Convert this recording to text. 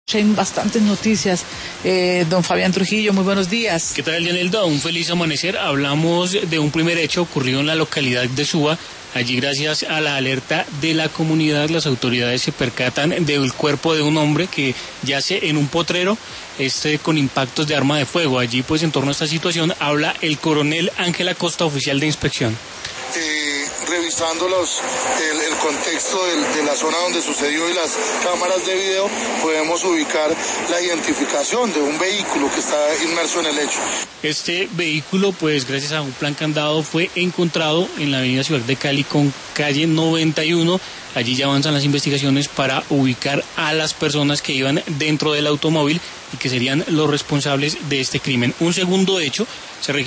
Hay bastantes noticias. Don Fabián Trujillo, muy buenos días. ¿Qué tal, Dianelda? Un feliz amanecer. Hablamos de un primer hecho ocurrido en la localidad de Suba. Allí, gracias a la alerta de la comunidad, las autoridades se percatan del cuerpo de un hombre que yace en un potrero, con impactos de arma de fuego. Allí, pues, en torno a esta situación, habla el coronel Ángel Acosta, oficial de inspección. Revisando el contexto de la zona donde sucedió y las cámaras de video, podemos ubicar la identificación de un vehículo que está inmerso en el hecho. Este vehículo, pues gracias a un plan candado, fue encontrado en la avenida Ciudad de Cali con calle 91. Allí ya avanzan las investigaciones para ubicar a las personas que iban dentro del automóvil y que serían los responsables de este crimen. Un segundo hecho se registró